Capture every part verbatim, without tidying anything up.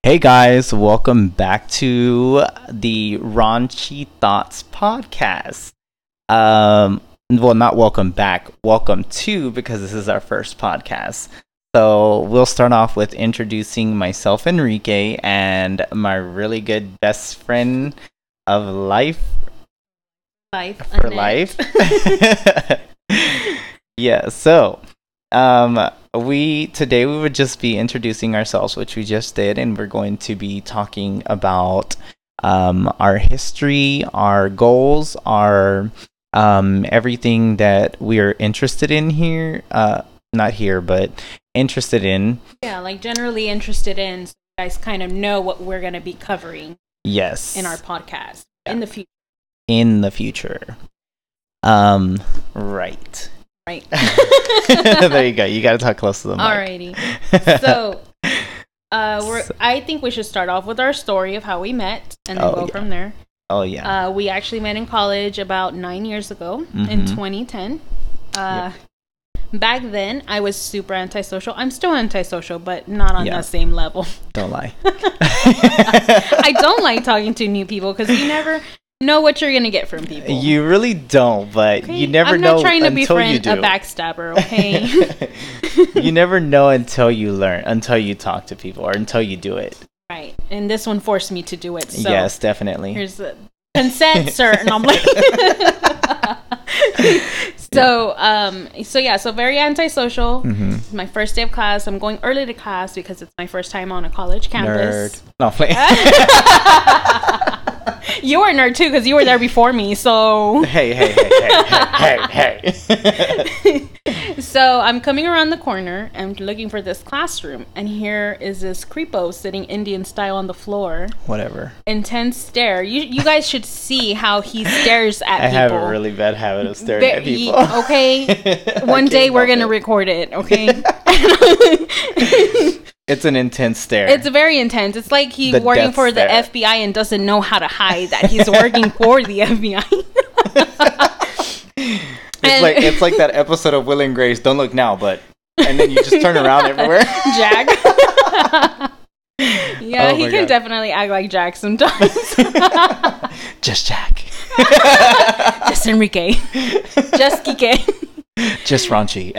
Hey guys, welcome back to the Raunchy Thoughts podcast. Um, well, not welcome back, welcome to, because this is our first podcast. So we'll start off with introducing myself, Enrique, and my really good best friend of life. Life. For Annette. life. Yeah, so um we today we would just be introducing ourselves, which we just did, and we're going to be talking about um our history, our goals, our um everything that we're interested in here, uh not here but interested in. Yeah, like generally interested in, so you guys kind of know what we're going to be covering Yes. in our podcast in the future. In the future. Um right. Right. There you go. You got to talk close to the mic. Alrighty. So, uh, we're, I think we should start off with our story of how we met and then Oh, go yeah. from there. Oh yeah. Uh, we actually met in college about nine years ago Mhm. in twenty ten. Uh, Back then, I was super antisocial. I'm still antisocial, but not on Yeah. the same level. Don't lie. I don't like talking to new people because you never know what you're gonna get from people. You really don't, but Okay? you never I'm know not trying to until you befriend do. a backstabber, okay? You never know until you learn, until you talk to people, or until you do it. Right. And this one forced me to do it. So Yes, definitely. here's the consent, sir. And I'm like, so, um, so yeah, so very antisocial. Mhm. My first day of class, I'm going early to class because it's my first time on a college campus. Nerd. No, play. You were a nerd too because you were there before me. So, Hey, hey, hey, hey, hey, hey, hey. so I'm coming around the corner and looking for this classroom, and here is this creepo sitting Indian style on the floor. Whatever. Intense stare. You you guys should see how he stares at I people. have a really bad habit of staring Ve- at people. ye- okay. One I day can't we're help gonna it. record it. Okay. It's an intense stare. It's very intense. It's like he's The working death for the stare. F B I and doesn't know how to hide that he's working for the F B I. It's And- like it's like that episode of Will and Grace. Don't look now, but and then you just turn around everywhere. Jack. Yeah, Oh he my can God. definitely act like Jack sometimes. Just Jack. Just Enrique. Just Kike. Just raunchy.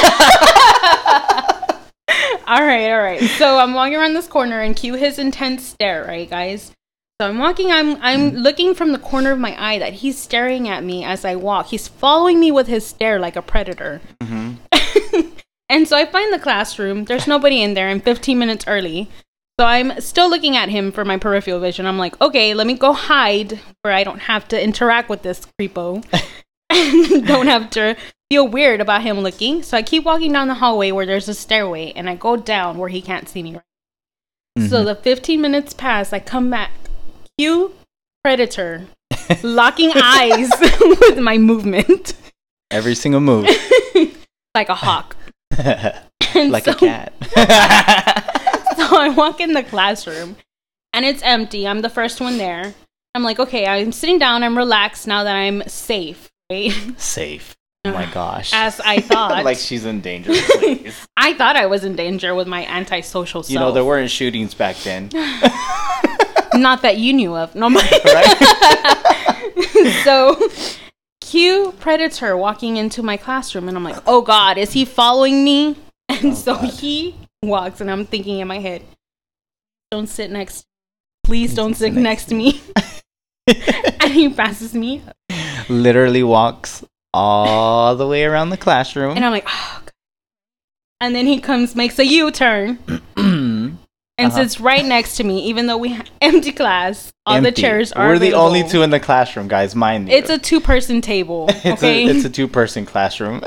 All right, all right. So I'm walking around this corner and cue his intense stare, right, guys? So I'm walking, I'm I'm looking from the corner of my eye that he's staring at me as I walk. He's following me with his stare like a predator. Mhm. And so I find the classroom. There's nobody in there. I'm fifteen minutes early. So I'm still looking at him for my peripheral vision. I'm like, okay, let me go hide where I don't have to interact with this creepo. And don't have to feel weird about him looking. So I keep walking down the hallway where there's a stairway, and I go down where he can't see me. So Mhm. the fifteen minutes pass. I come back. Cue predator. Locking eyes with my movement. Every single move. Like a hawk. And Like so, a cat. So I walk in the classroom, and it's empty. I'm the first one there. I'm like, okay, I'm sitting down. I'm relaxed now that I'm safe, right? Safe. Oh my gosh. As I thought. Like she's in danger, please. I thought I was in danger with my antisocial self. You know, there weren't shootings back then. Not that you knew of. No, my- Right? So, cue predator walking into my classroom, and I'm like, oh God, is he following me? And Oh, so God. he walks, and I'm thinking in my head, don't sit next, please don't sit sit next to me. And he passes me, Literally walks all the way around the classroom. and I'm like, oh God. And then he comes, makes a U-turn, and Uh-huh. sits right next to me, even though we have empty class. All the Empty. chairs are We're the only available. two in the classroom, guys, mind you. It's a two-person table, It's okay? a, it's a two-person classroom.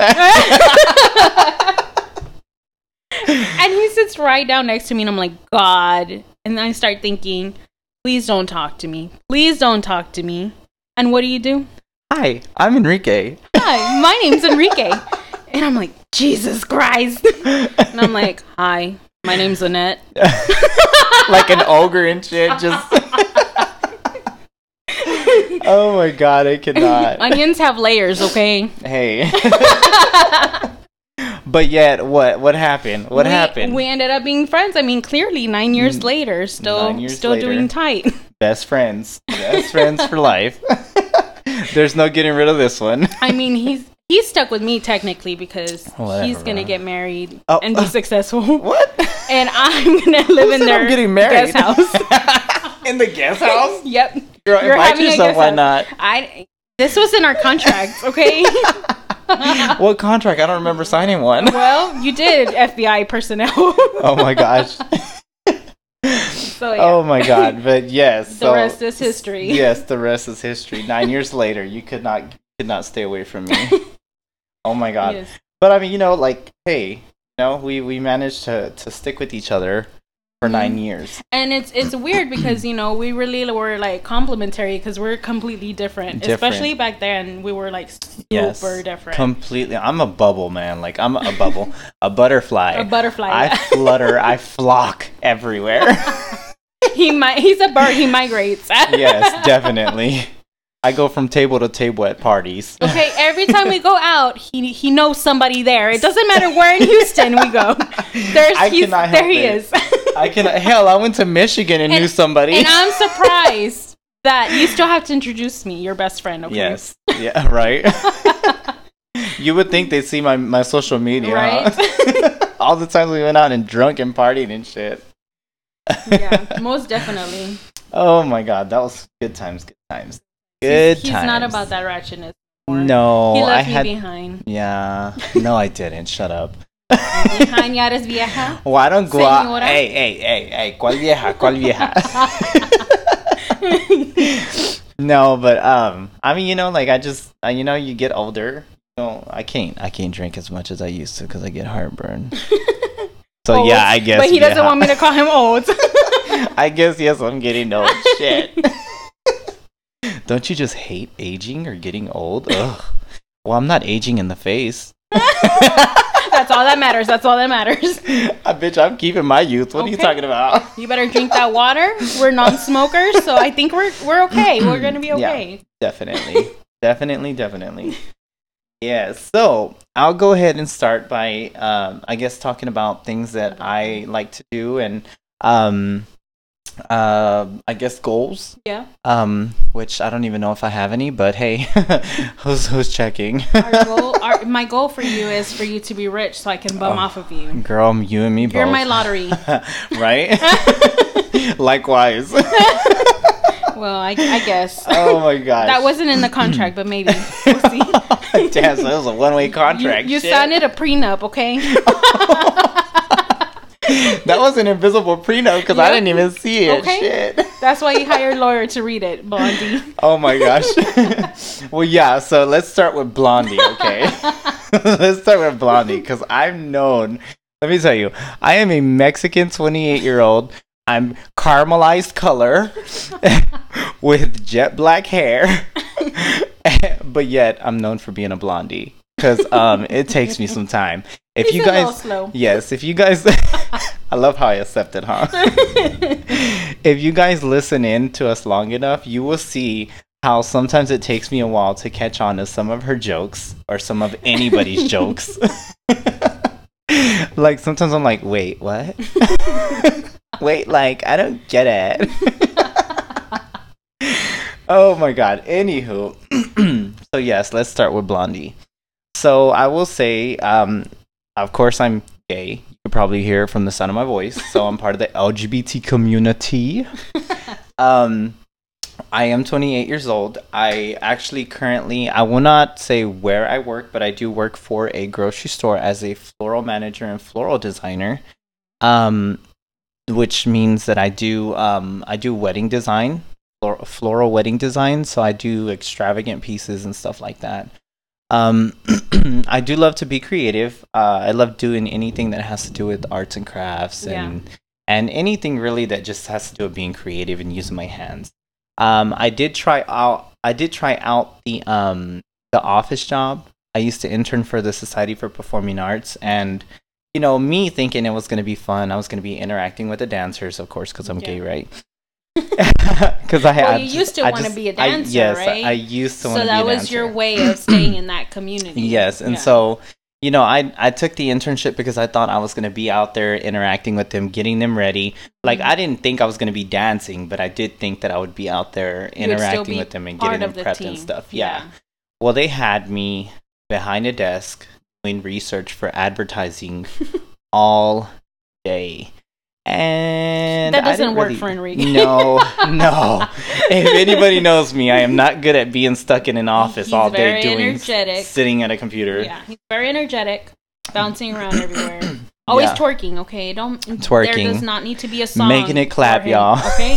And he sits right down next to me, and I'm like, God. And then I start thinking, please don't talk to me. Please don't talk to me. And what do you do? Hi, I'm Enrique. Hi, my name's Enrique. And I'm like, Jesus Christ. And I'm like, hi, my name's Annette. Like an ogre and shit, just... Oh my God, I cannot. Onions have layers, okay? Hey. But yet, what what happened? What we, happened? We ended up being friends. I mean, clearly, nine years N- later, still nine years still later. doing tight. Best friends. Best friends for life. There's no getting rid of this one. I mean, he's he's stuck with me technically because Whatever, he's gonna bro. get married Oh, and be uh, successful. What? And I'm gonna live Who in said their I'm getting married? guest house. In the guest house? Yep. Girl, You're invite having a yourself. guest Why house. not? I. This was in our contract, okay? What contract? I don't remember signing one. Well, you did, F B I personnel. Oh my gosh. So, yeah. Oh my god. But yes. The so, rest is history. Yes, the rest is history. Nine years later, you could not could not stay away from me. Oh my god. Yes. But I mean, you know, like, hey, you know, we we managed to to stick with each other for nine years. And it's it's weird because, you know, we really were like complementary because we're completely different. Different. Especially back then, we were like super Yes, different. completely. I'm a bubble, man. Like, I'm a bubble, a butterfly. A butterfly. I flutter. I flock everywhere. he might. He's a bird. He migrates. Yes, definitely. I go from table to table at parties. Okay, every time we go out, he he knows somebody there. It doesn't matter where in Houston we go. There's I he's, cannot help there he it. is. I can. Hell, I went to Michigan and, And- knew somebody. And I'm surprised that you still have to introduce me, your best friend. Okay. Yes. Yeah. Right. You would think they'd see my my social media, Right? huh? All the times we went out and drunk and partied and shit. Yeah, most definitely. Oh my god, that was good times. Good times. Good he's, he's times. not about that ratchetness anymore. No, He left I me had. behind. Yeah. No, I didn't. Shut up. Behind ya eres vieja. Well, I don't go out. Señora. Hey, hey, hey, hey. ¿Cuál vieja? ¿Cuál vieja? No, but um, I mean, you know, like I just, uh, you know, you get older. You know, I can't, I can't drink as much as I used to because I get heartburn. So Old. yeah, I guess. But he doesn't yeah. want me to call him old. I guess yes, I'm getting old. Shit. Don't you just hate aging or getting old? Ugh. Well, I'm not aging in the face. That's all that matters. That's all that matters. I bitch, I'm keeping my youth. What are you Okay. talking about? You better drink that water. We're non-smokers, so I think we're we're okay. We're gonna be okay. Yeah, definitely, definitely, definitely. Yeah. So I'll go ahead and start by, um, I guess, talking about things that I like to do and, um, uh, I guess goals. Yeah. Um, which I don't even know if I have any, but hey, who's who's checking? Our goal, our, my goal for you is for you to be rich, so I can bum Oh, off of you. Girl, you and me both. You're my lottery. Right? Likewise. Well, I, I guess Oh my gosh. that wasn't in the contract, but maybe we'll see. Damn, so it was a one-way contract. You, you shit. signed a prenup, okay? That was an invisible prenup because I Yep. didn't even see it. Okay. Shit. That's why you hired a lawyer to read it, Blondie. Oh my gosh. Well, yeah. So let's start with Blondie, okay? Let's start with Blondie because I'm known. Let me tell you, I am a Mexican twenty-eight-year-old. I'm caramelized color with jet black hair, but yet I'm known for being a blondie because um, it takes me some time. If He's you a little guys, slow. yes, if you guys, I love how I accept it, huh? If you guys listen in to us long enough, you will see how sometimes it takes me a while to catch on to some of her jokes or some of anybody's jokes. Like sometimes I'm like, wait, what? Wait, like I don't get it. Oh my god. Anywho, so yes, let's start with Blondie. So I will say, um, of course, I'm gay. You could probably hear it from the sound of my voice. So I'm part of the L G B T community. Um, I am twenty-eight years old. I actually currently, I will not say where I work, but I do work for a grocery store as a floral manager and floral designer. Um, which means that I do, um, I do wedding design, flor- floral wedding design. So I do extravagant pieces and stuff like that. Um, I do love to be creative. Uh, I love doing anything that has to do with arts and crafts and Yeah. and anything really that just has to do with being creative and using my hands. Um, I did try out. I did try out the um the office job. I used to intern for the Society for Performing Arts, and you know, me thinking it was going to be fun. I was going to be interacting with the dancers, of course, because I'm Yeah. gay, right? Because I, Well, I you just- used to I wanna just- be a I- dancer, yes, right? I used to So want to be that a was dancer. your way of staying in that community. Yes, and Yeah. so, you know, I I took the internship because I thought I was going to be out there interacting with them, getting them ready. Like, I didn't think I was going to be dancing, but I did think that I would be out there interacting with them and getting them prepped and stuff. Yeah. yeah. Well, they had me behind a desk doing research for advertising all day. And that doesn't work really, for Enrique. No, no. If anybody knows me, I am not good at being stuck in an office he's all day very doing energetic. sitting at a computer. Yeah, he's very energetic, bouncing around everywhere. Always yeah. twerking, okay? Don't twerking. There does not need to be a song. Making it clap, y'all. Okay.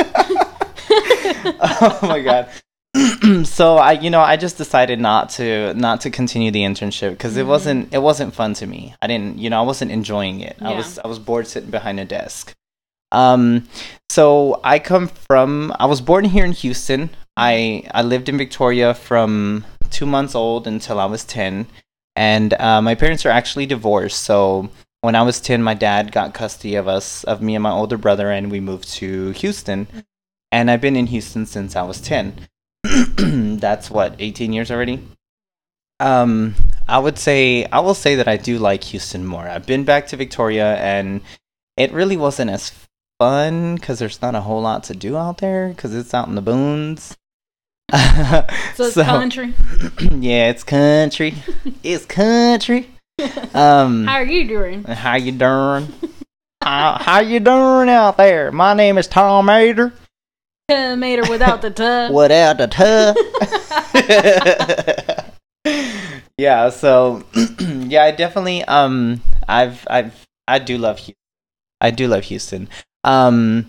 Oh my god. So I, you know, I just decided not to not to continue the internship because mm-hmm. it wasn't it wasn't fun to me. I didn't, you know, I wasn't enjoying it. Yeah. I was I was bored sitting behind a desk. Um, so I come from I was born here in Houston. I I lived in Victoria from two months old until I was ten, and uh, my parents are actually divorced. So when I was ten, my dad got custody of us, of me and my older brother, and we moved to Houston. And I've been in Houston since I was ten. That's what, eighteen years already? Um, I would say, I will say that I do like Houston more. I've been back to Victoria and it really wasn't as fun because there's not a whole lot to do out there because it's out in the boons. So it's so, country? Yeah, it's country. It's country. Um, how are you doing? How you doing? how, how you doing out there? My name is Tom Ader. Tomato without the tub. Without the tub. Yeah, so yeah, I definitely um I've I've I do love Houston. I do love Houston. Um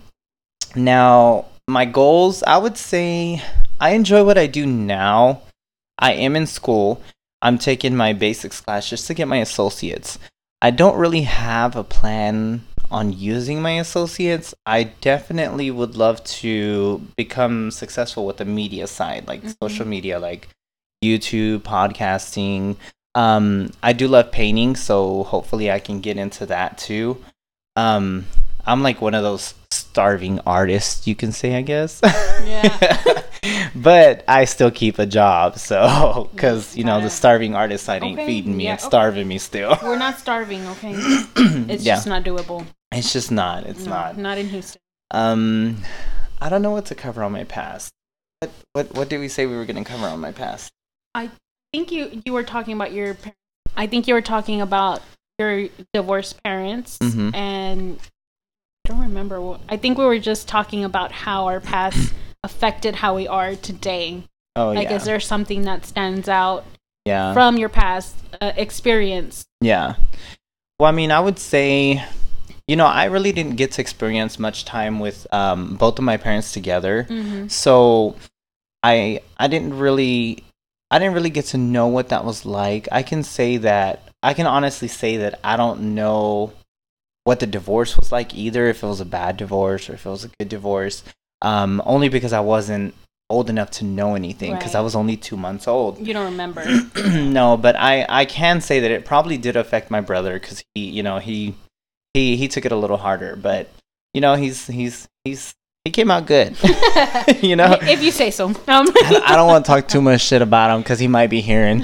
now my goals, I would say I enjoy what I do now. I am in school. I'm taking my basics class just to get my associates. I don't really have a plan on using my associates. I definitely would love to become successful with the media side, like mm-hmm. social media, like YouTube, podcasting. Um, I do love painting, so hopefully I can get into that too. Um, I'm like one of those starving artists, you can say, I guess. Yeah. But I still keep a job, so because you know the starving artist side ain't okay. feeding me; yeah, it's okay. starving me still. We're not starving, okay? It's yeah. just not doable. It's just not. It's no, not. Not in Houston. Um, I don't know what to cover on my past. What what what did we say we were going to cover on my past? I think you you were talking about your. I think you were talking about your divorced parents, mm-hmm. and I don't remember. What, I think we were just talking about how our past affected how we are today. Oh, like, yeah. Is there something that stands out? Yeah. From your past uh, experience? Yeah. Well, I mean, I would say, you know, I really didn't get to experience much time with um, both of my parents together. Mm-hmm. So I I didn't really I didn't really get to know what that was like. I can say that I can honestly say that I don't know what the divorce was like either, if it was a bad divorce or if it was a good divorce. Um, only because I wasn't old enough to know anything because right. I was only two months old. You don't remember? No, but I, I can say that it probably did affect my brother because he, you know, he, he, he took it a little harder, but you know, he's, he's, he's, he came out good. You know, if you say so. Um. I, I don't want to talk too much shit about him because he might be hearing.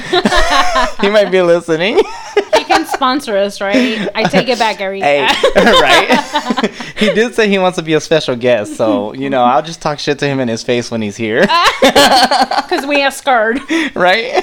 He might be listening. He can sponsor us, right? I take it back, Gary. Hey, right? He did say he wants to be a special guest, so you know, I'll just talk shit to him in his face when he's here. Because we are scarred, right?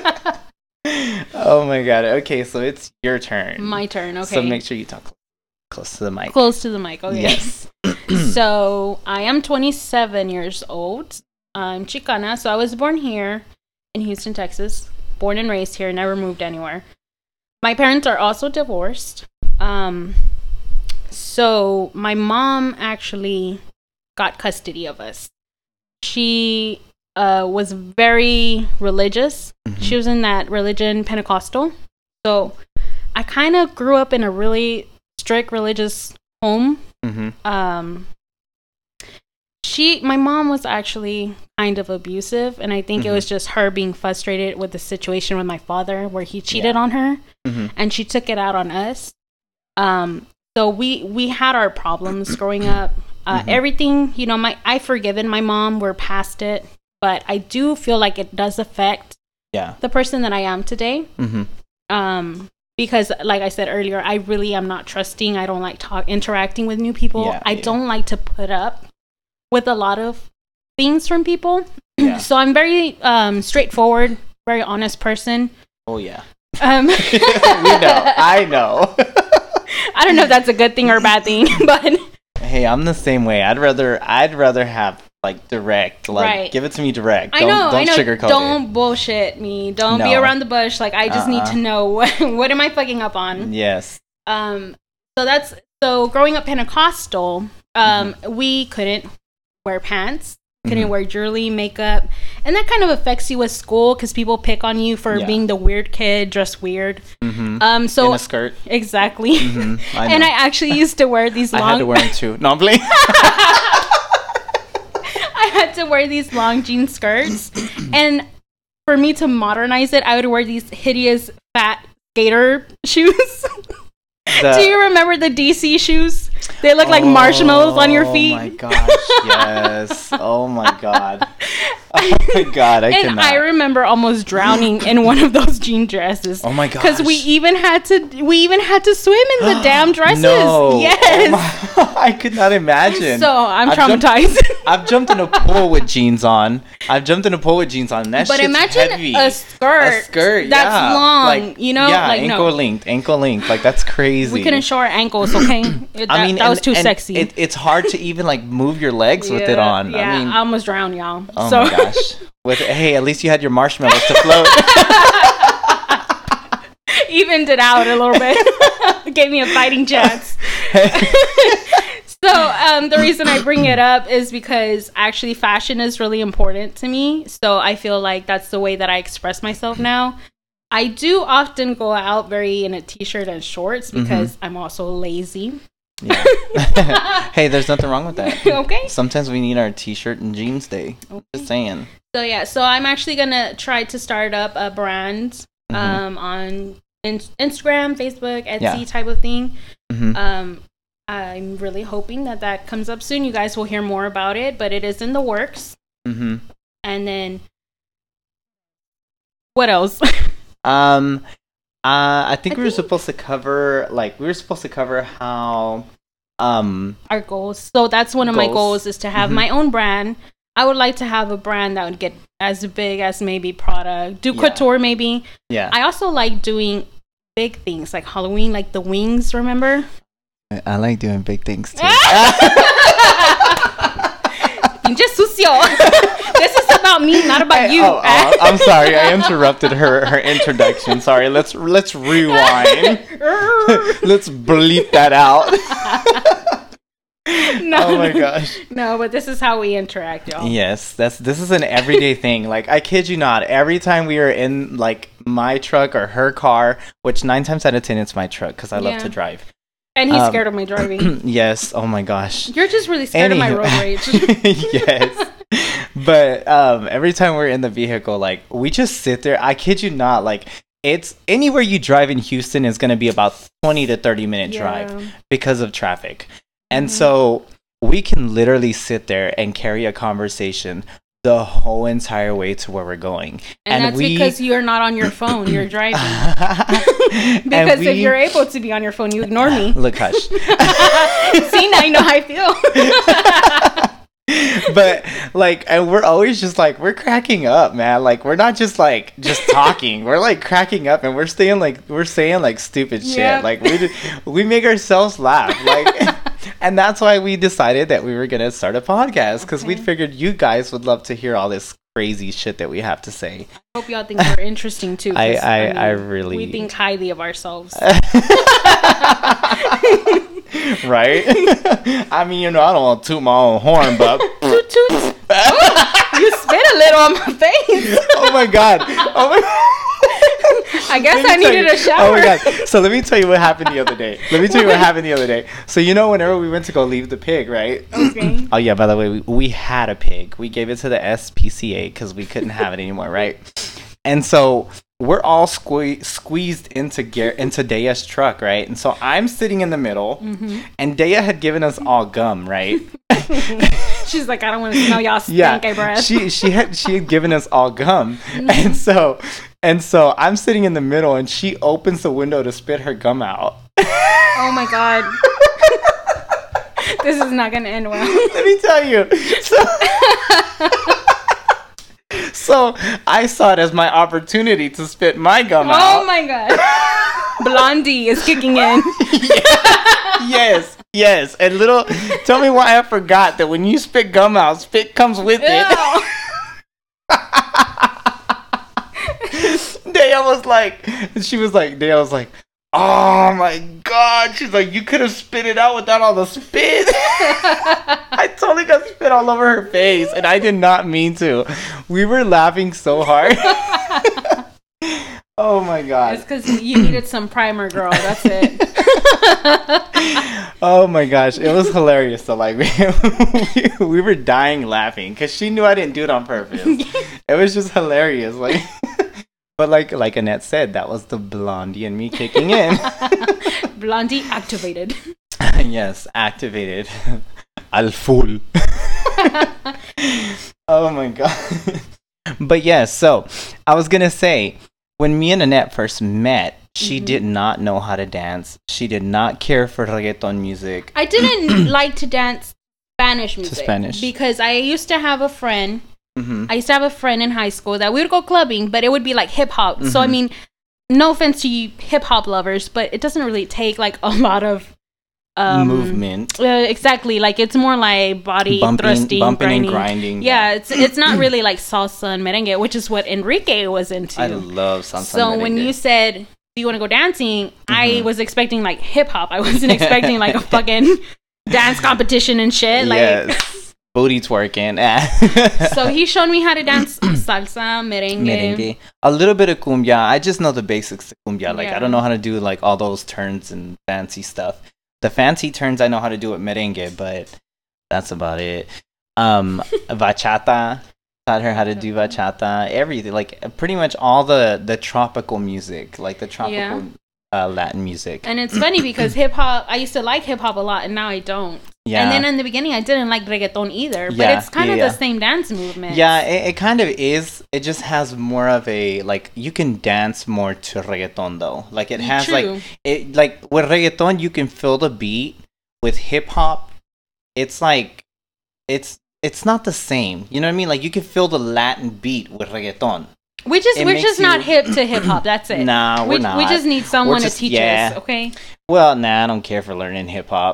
Oh my god. Okay, so it's your turn. My turn. Okay. So make sure you talk close to the mic. Close to the mic. Okay. Yes. So I am twenty-seven years old. I'm Chicana, so I was born here in Houston, Texas. Born and raised here, never moved anywhere. My parents are also divorced. Um, so my mom actually got custody of us. She uh, was very religious. Mm-hmm. She was in that religion, Pentecostal. So I kind of grew up in a really strict religious home. Mm-hmm. Um, she, my mom was actually kind of abusive, and I think mm-hmm. it was just her being frustrated with the situation with my father, where he cheated yeah. on her, mm-hmm. and she took it out on us. Um, so we we had our problems growing up. Uh, mm-hmm. Everything, you know, my I've forgiven my mom. We're past it, but I do feel like it does affect yeah. the person that I am today. Mm-hmm. Um, because like I said earlier, I really am not trusting. I don't like talk interacting with new people. Yeah, I yeah. don't like to put up with a lot of things from people. Yeah. So I'm very um, straightforward, very honest person. Oh yeah. Um, we know. I know. I don't know if that's a good thing or a bad thing, but Hey, I'm the same way. I'd rather I'd rather have like direct, like Right. give it to me direct. I Don't, know, don't I know. sugarcoat Don't it. bullshit me. Don't be No. around the bush. Like I just need Uh-uh. to know what what am I fucking up on. Yes. Um, so that's so growing up Pentecostal. Um, we couldn't wear pants, couldn't Mhm. wear jewelry, makeup, and that kind of affects you at school because people pick on you for Yeah. being the weird kid, dressed weird. Mm-hmm. Um, so In a skirt. exactly. Mm-hmm. I know. And I actually used to wear these long. I had to wear them too. No, I'm playing. I had to wear these long jean skirts, and for me to modernize it, I would wear these hideous fat skater shoes. The- Do you remember the D C shoes? They look like marshmallows on your feet. Oh my gosh, yes. Oh my god. Oh my god, I And cannot. I remember almost drowning in one of those jean dresses. Oh my gosh. Because we even had to, we even had to swim in the damn dresses. No. Yes. Oh my- I could not imagine. So I'm I've jumped- traumatized. I've jumped in a pool with jeans on. I've jumped in a pool with jeans on. That But shit's imagine heavy. a skirt. A skirt, that's yeah. long. Like, you know, yeah, like ankle no. linked, ankle linked. Like that's crazy. We couldn't show our ankles, okay? It- that, I mean, that and- was too and sexy. It, it's hard to even like move your legs with it Yeah, on. Yeah, I mean, I almost drowned, y'all. oh so. my gosh. With hey, at least you had your marshmallows to float. Evened it out a little bit. Gave me a fighting chance. So um, the reason I bring it up is because actually fashion is really important to me. So I feel like that's the way that I express myself now. I do often go out very in a t-shirt and shorts because I'm also lazy. Yeah. Hey, there's nothing wrong with that. Okay. Sometimes we need our t-shirt and jeans day. Just saying. So yeah, so I'm actually gonna try to start up a brand Mhm. um, on in- Instagram, Facebook, Etsy Yeah. type of thing. Mhm. Um, I'm really hoping that that comes up soon. You guys will hear more about it, but it is in the works. Mm-hmm. And then, what else? Um, uh, I think I we were think- supposed to cover, like, we were supposed to cover how, um, Our goals. So that's one of my Goals. goals is to have Mhm. my own brand. I would like to have a brand that would get as big as maybe Prada, do Yeah. couture maybe. yeah. I also like doing big things like Halloween, like the wings. Remember? I, I like doing big things too. Pinche sucio. This is about me, not about Hey, you. oh, oh, I'm sorry, I interrupted her her introduction. Sorry, let's let's rewind. Let's bleep that out. No, Oh my gosh. no, but this is how we interact, y'all. Yes, that's this is an everyday thing. Like I kid you not, every time we are in like my truck or her car, which nine times out of ten it's my truck because I love Yeah. to drive. And he's Um, scared of my driving. Yes. Oh my gosh. You're just really scared of my road rage. Yes. But um, every time we're in the vehicle, like we just sit there. I kid you not, like it's anywhere you drive in Houston is going to be about twenty to thirty minute drive Yeah. because of traffic. And Mhm. so we can literally sit there and carry a conversation the whole entire way to where we're going. And, that's we because you're not on your phone, you're driving. And Because if we- you're able to be on your phone, you ignore me. Look, hush. See, now you know how I feel. But like, and we're always just like we're cracking up, man. Like we're not just like just talking. We're like cracking up, and we're saying like we're saying like stupid shit. Yep. Like we do, we make ourselves laugh. Like, and that's why we decided that we were gonna start a podcast because we Okay. figured you guys would love to hear all this crazy shit that we have to say. I hope y'all think we're interesting too. 'cause, I- I- I really- We think highly of ourselves. Right? I mean, you know, I don't want to toot my own horn, but Toot toot. You spit a little on my face. oh my god, oh my. I guess Let me I tell needed you- a shower. Oh my god! So let me tell you what happened the other day. Let me tell you what happened the other day. So you know, whenever we went to go leave the pig, right? Okay. Oh yeah. By the way, we, we had a pig. We gave it to the S P C A because we couldn't have it anymore, right? And so we're all sque- squeezed into Gar- into Dea's truck, right? And so I'm sitting in the middle, mm-hmm. and Dea had given us all gum, right? She's like, I don't want to smell y'all stink yeah, breath. she she had she had given us all gum, mm-hmm. and so and so I'm sitting in the middle, and she opens the window to spit her gum out. Oh my god. This is not going to end well. Let me tell you. So, so I saw it as my opportunity to spit my gum oh out. Oh my god. Blondie is kicking in. Yes, yes. And little, tell me why I forgot that when you spit gum out, spit comes with it. Dea was like, she was like, Dea was like, oh my god. She's like, you could have spit it out without all the spit. I totally got spit all over her face, and I did not mean to. We were laughing so hard. Oh my god. It's because you needed some primer, girl. That's it. Oh my gosh. It was hilarious though. Like, we, we, we were dying laughing because she knew I didn't do it on purpose. It was just hilarious. Like, but like like Annette said, that was the Blondie and me kicking in. Blondie activated. Yes, activated. Al full. Oh my god. But yes, yeah, so I was gonna say, when me and Annette first met, she mm-hmm. did not know how to dance. She did not care for reggaeton music. I didn't like to dance Spanish music. To Spanish. Because I used to have a friend. Mm-hmm. I used to have a friend in high school that we would go clubbing, but it would be like hip hop. Mm-hmm. So I mean, no offense to you hip hop lovers, but it doesn't really take like a lot of um, movement. Uh, exactly, like it's more like body bumping, thrusting, bumping grinding. and grinding. Yeah, it's it's not really like salsa and merengue, which is what Enrique was into. I love salsa. So and when you said, "Do you want to go dancing?" Mm-hmm. I was expecting like hip hop. I wasn't expecting like a fucking dance competition and shit. Like. Yes. Booty twerking. So he showed me how to dance salsa, merengue. merengue. A little bit of cumbia. I just know the basics of cumbia. Like, yeah. I don't know how to do like all those turns and fancy stuff. The fancy turns I know how to do with merengue, but that's about it. Um, bachata. Taught her how to do bachata. Everything. Like, pretty much all the, the tropical music. Like, the tropical... Yeah. Uh, Latin music. And it's funny because hip hop, I used to like hip hop a lot, and now I don't. Yeah. And then in the beginning, I didn't like reggaeton either. But yeah, it's kind yeah, of yeah. the same dance movement. Yeah, it, it kind of is. It just has more of a, like, you can dance more to reggaeton though. Like, it has True. like it like with reggaeton you can feel the beat. With hip hop, it's like it's it's not the same. You know what I mean? Like, you can feel the Latin beat with reggaeton. We just It we're makes just you- not hip to hip hop. That's it. Nah, we're we, not. We just need someone We're just- to teach yeah. us. Okay. Well, nah, I don't care for learning hip hop.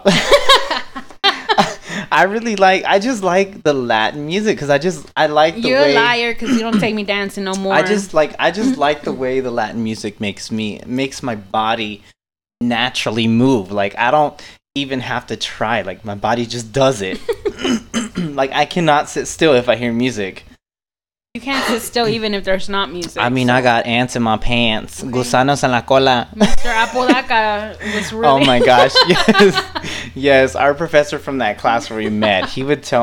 I really like. I just like the Latin music because I just I like the You're way. a liar because you don't take me dancing no more. I just like. I just like the way the Latin music makes me makes my body naturally move. Like, I don't even have to try. Like, my body just does it. Like, I cannot sit still if I hear music. You can't sit still even if there's not music. I mean, so. I got ants in my pants, Okay. gusanos en la cola. Mister Apodaca was really. Oh my gosh! Yes, yes. Our professor from that class where we met, he would tell.